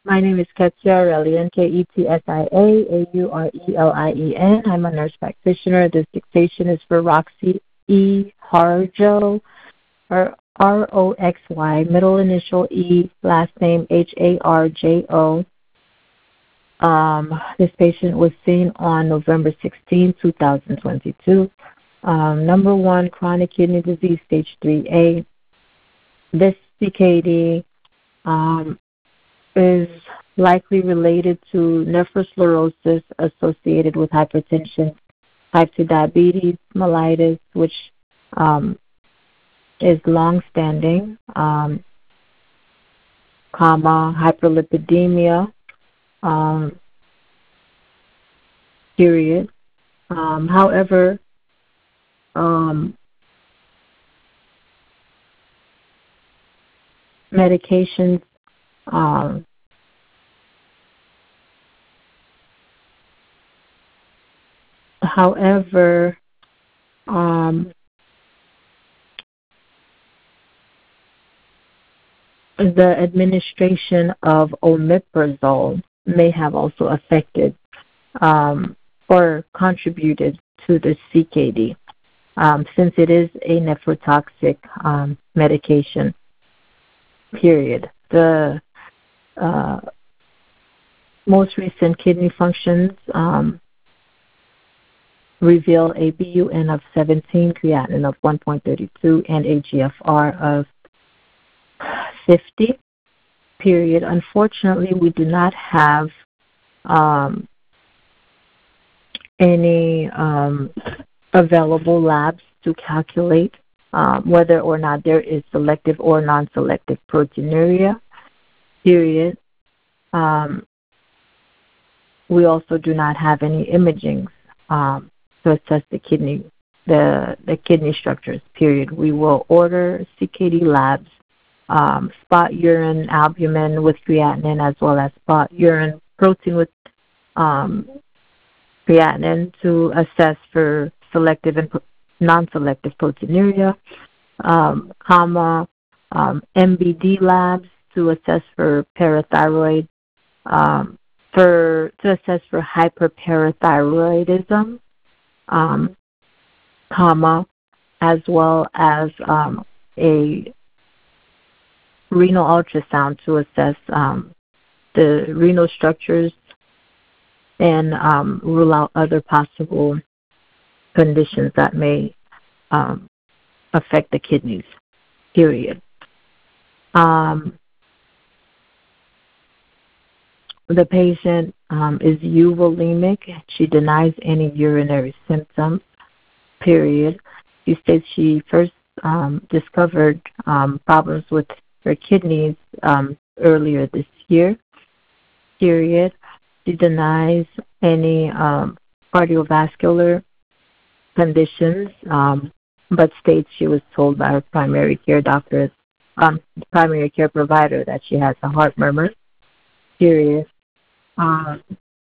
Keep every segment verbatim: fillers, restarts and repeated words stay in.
My name is Ketia Aurelian, K E T S I A A U R E L I E N. I'm a nurse practitioner. This dictation is for Roxy E. Harjo, or R O X Y, middle initial E, last name H A R J O. Um, this patient was seen on November sixteenth, twenty twenty-two. Um, number one, chronic kidney disease, stage three A. This C K D um, is likely related to nephrosclerosis associated with hypertension, type two diabetes, mellitus, which um, is long-standing, um, comma, hyperlipidemia, um, period. Um, however, um, medications um, however, um, the administration of omeprazole may have also affected um, or contributed to the C K D, um, since it is a nephrotoxic um, medication, period. The uh, most recent kidney functions um, reveal a B U N of seventeen, creatinine of one point three two, and a G F R of fifty, period. Unfortunately, we do not have um, any um, available labs to calculate um, whether or not there is selective or non-selective proteinuria, period. Um, we also do not have any imaging um, to assess the kidney, the, the kidney structures, period. We will order C K D labs, um, spot urine albumin with creatinine, as well as spot urine protein with um, creatinine to assess for selective and non-selective proteinuria, um, comma, um, M B D labs to assess for parathyroid, um, for to assess for hyperparathyroidism, um, comma, as well as um, a renal ultrasound to assess um, the renal structures and um, rule out other possible conditions that may um, affect the kidneys, period. Um, the patient um, is euvolemic. She denies any urinary symptoms, period. She states she first um, discovered um, problems with her kidneys um, earlier this year, period. She denies any um, cardiovascular conditions, um, but states she was told by her primary care doctor, um, primary care provider, that she has a heart murmur, period. Um,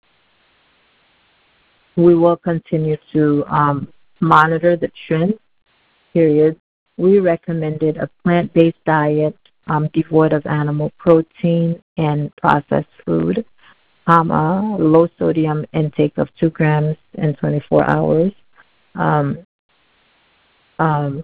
we will continue to um, monitor the trend, period. We recommended a plant-based diet um, devoid of animal protein and processed food, comma, low sodium intake of two grams in twenty-four hours, um, um,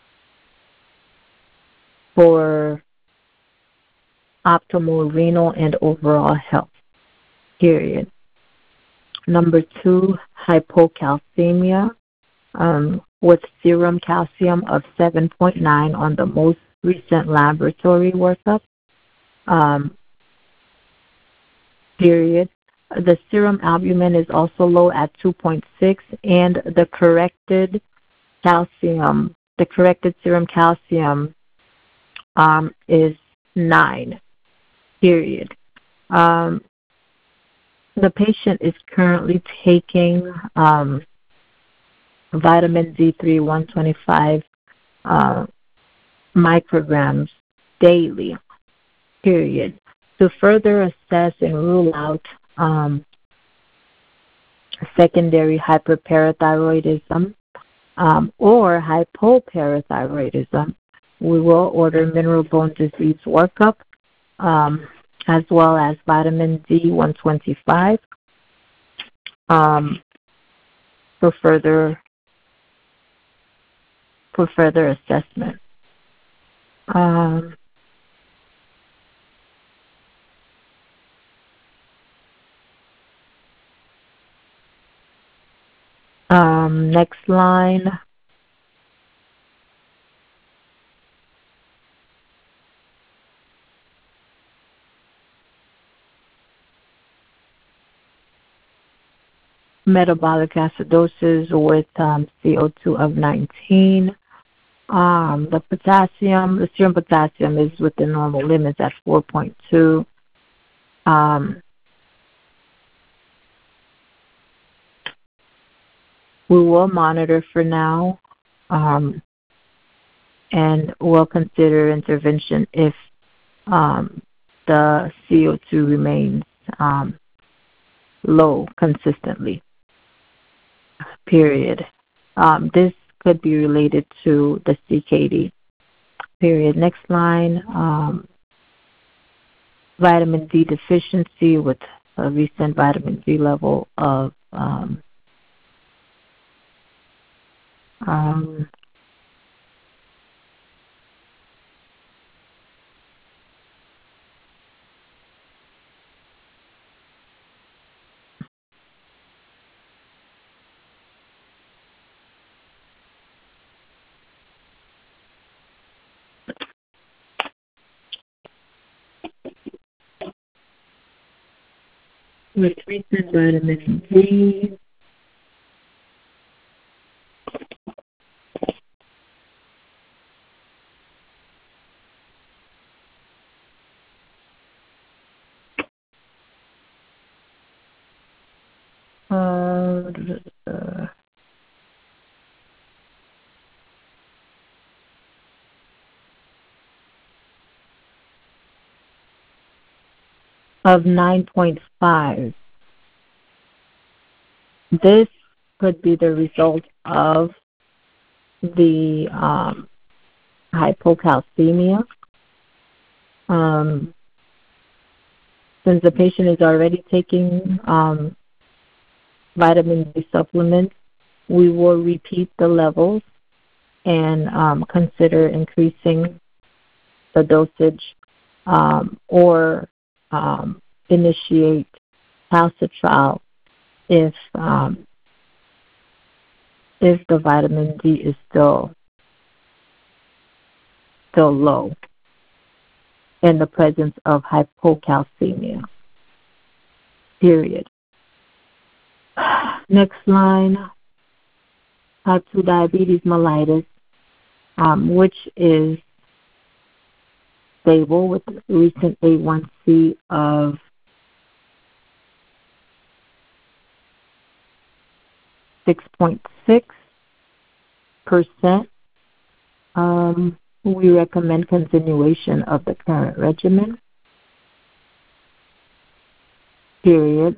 for optimal renal and overall health, period. Number two, hypocalcemia, um, with serum calcium of seven point nine on the most recent laboratory workup, um, period. The serum albumin is also low at two point six, and the corrected calcium, the corrected serum calcium um, is nine, period. Um, the patient is currently taking um, vitamin D three one twenty-five uh, micrograms daily, period, to further assess and rule out um, secondary hyperparathyroidism um, or hypoparathyroidism. We will order mineral bone disease workup, um, as well as vitamin D one twenty-five um, for further for further assessment. Um, um, next line. Metabolic acidosis with um, C O two of nineteen. Um, the potassium, the serum potassium is within normal limits at four point two. Um, we will monitor for now, um, and we'll consider intervention if um, the C O two remains um, low consistently, period. Um, this could be related to the C K D, period. Next line, um, vitamin D deficiency with a recent vitamin D level of um, um, with recent vitamin D uh, of nine point five. This could be the result of the um, hypocalcemia. Um, since the patient is already taking um, vitamin D supplements, we will repeat the levels and um, consider increasing the dosage um, or um, initiate calcitriol if um, if the vitamin D is still still low in the presence of hypocalcemia. Period. Next line, type two diabetes mellitus, um, which is stable with recent A one C of six point six percent. Um, we recommend continuation of the current regimen. Period.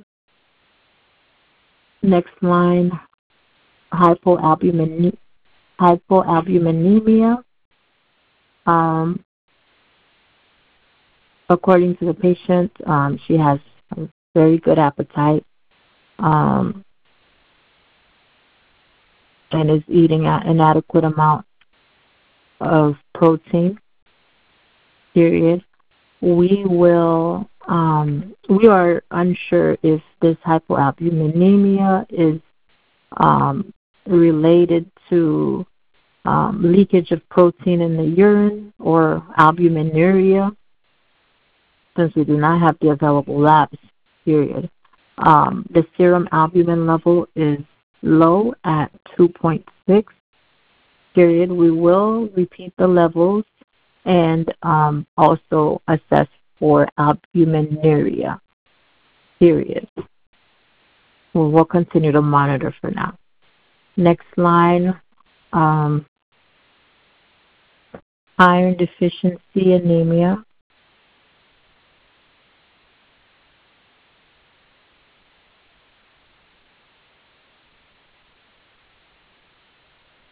Next line, hypoalbumin, hypoalbuminemia. Um, according to the patient, um, she has a very good appetite um, and is eating an adequate amount of protein. Period. We will. Um, we are unsure if this hypoalbuminemia is um, related to um, leakage of protein in the urine or albuminuria, since we do not have the available labs, period. Um, the serum albumin level is low at two point six, period. We will repeat the levels and um, also assess for albuminuria, period. We will continue to monitor for now. Next line, um, iron deficiency anemia.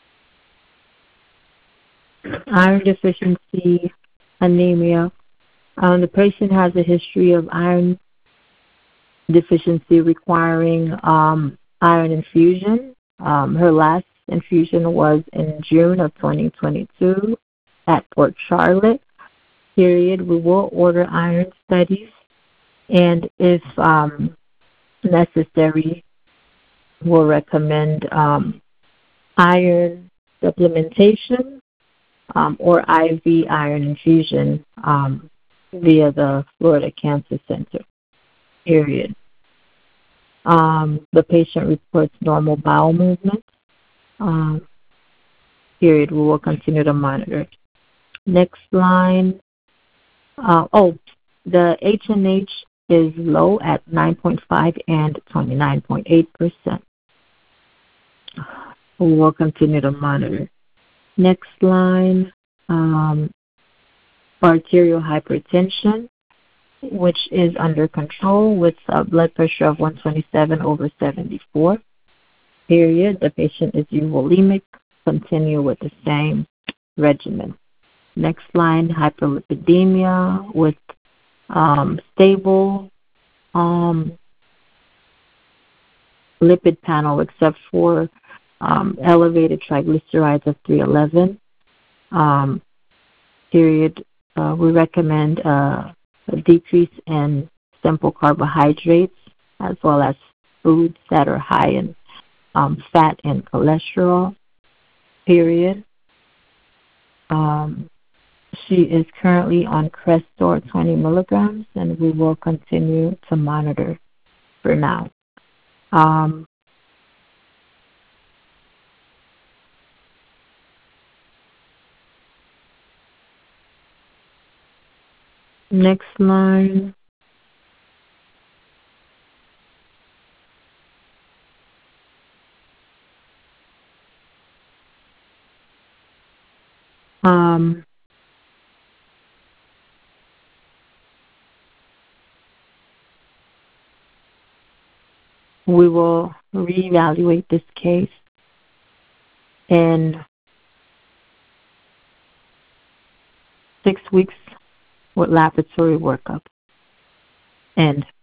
Iron deficiency anemia Um, the patient has a history of iron deficiency requiring um, iron infusion. Um, her last infusion was in June of twenty twenty-two at Port Charlotte. Period. We will order iron studies, and if um, necessary, we'll recommend um, iron supplementation um, or I V iron infusion um, via the Florida Cancer Center. Period. Um, the patient reports normal bowel movement. Um, period. We will continue to monitor. Next line. Uh, oh, the H and H is low at nine point five and twenty-nine point eight percent. We will continue to monitor. Next line. Um, arterial hypertension, which is under control with a blood pressure of one twenty-seven over seventy-four. Period. The patient is euvolemic. Continue with the same regimen. Next line, hyperlipidemia with um, stable um, lipid panel except for um, elevated triglycerides of three eleven. Um, period. Uh, we recommend uh, a decrease in simple carbohydrates as well as foods that are high in um, fat and cholesterol. Period. Um, she is currently on Crestor twenty milligrams, and we will continue to monitor for now. Um, next line. Um, we will reevaluate this case in six weeks with laboratory workup. End.